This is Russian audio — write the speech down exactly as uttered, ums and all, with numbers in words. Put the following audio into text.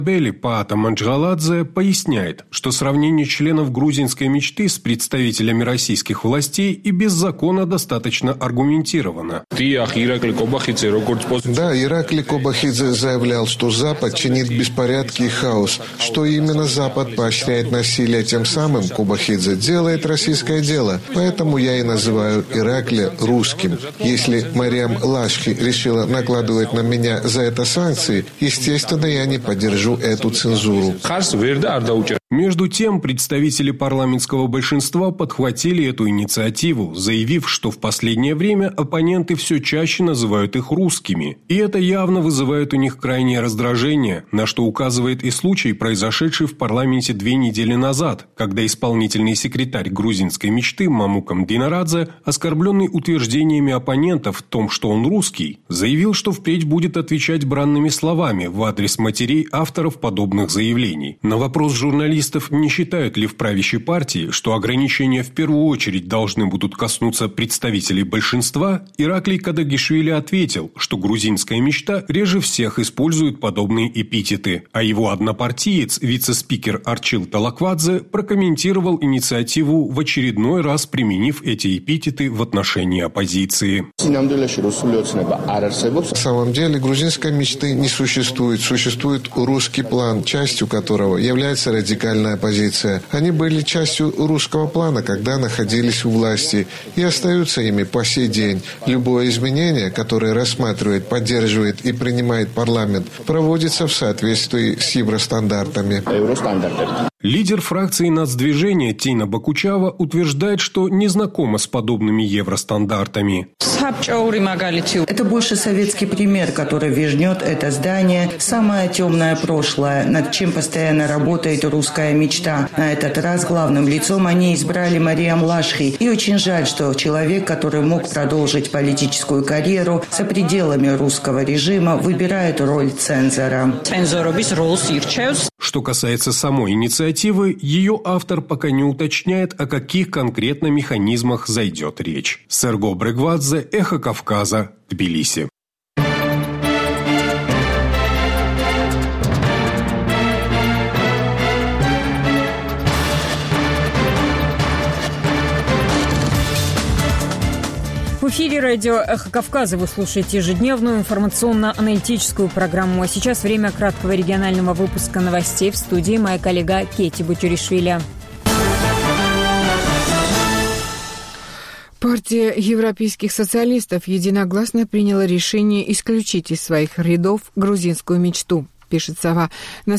Бели Паата Манджгаладзе поясняет, что сравнение членов грузинской мечты с представителями российских властей и без закона достаточно аргументировано. Да, Ираклий Кобахидзе заявлял, что Запад чинит беспорядки и хаос, что именно Запад поощряет насилие, тем самым Кобахидзе делает российское дело. Поэтому я и называю Ираклия русским. Если Мариам Лашхи решила накладывать на меня за это санкции, естественно, я не поддержу эту цензуру. Между тем, представители парламентского большинства подхватили эту инициативу, заявив, что в последнее время оппоненты все чаще называют их русскими. И это явно вызывает у них крайнее раздражение, на что указывает и случай, произошедший в парламенте две недели назад, когда исполнительный секретарь грузинской мечты Мамукам Динарадзе, оскорбленный утверждениями оппонентов в том, что он русский, заявил, что впредь будет отвечать бранными словами в адрес матерей авторов подобных заявлений. На вопрос журналистов, не считают ли в правящей партии, что ограничения в первую очередь должны будут коснуться представителей большинства, Ираклий Кадагишвили ответил, что грузинская мечта реже всех использует подобные эпитеты, а его однопартиец, вице-спикер Арчил Талаквадзе, прокомментировал инициативу, в очередной раз применив эти эпитеты в отношении оппозиции. На самом деле грузинской мечты не существует. Существует русский план, частью которого является радикальная оппозиция. Они были частью русского плана, когда находились у власти, и остаются ими по сей день. Любое изменение, которое рассматривает, поддерживает и принимает парламент, проводится в соответствии с евростандартами. Лидер фракции нацдвижения Тина Бакучава утверждает, что не знакома с подобными евростандартами. Это больше советский пример, который вернет это здание в самое темное прошлое, над чем постоянно работает русская мечта. На этот раз главным лицом они избрали Мариам Лашхи. И очень жаль, что человек, который мог продолжить политическую карьеру за пределами русского режима, выбирает роль цензора. Что касается самой инициативы, ее автор пока не уточняет, о каких конкретно механизмах зайдет речь. Серго Брегвадзе, Эхо Кавказа, Тбилиси. В эфире радио «Эхо Кавказа» вы слушаете ежедневную информационно-аналитическую программу. А сейчас время краткого регионального выпуска новостей. В студии моя коллега Кети Бутюришвили. Партия европейских социалистов единогласно приняла решение исключить из своих рядов грузинскую мечту, пишет Сова. На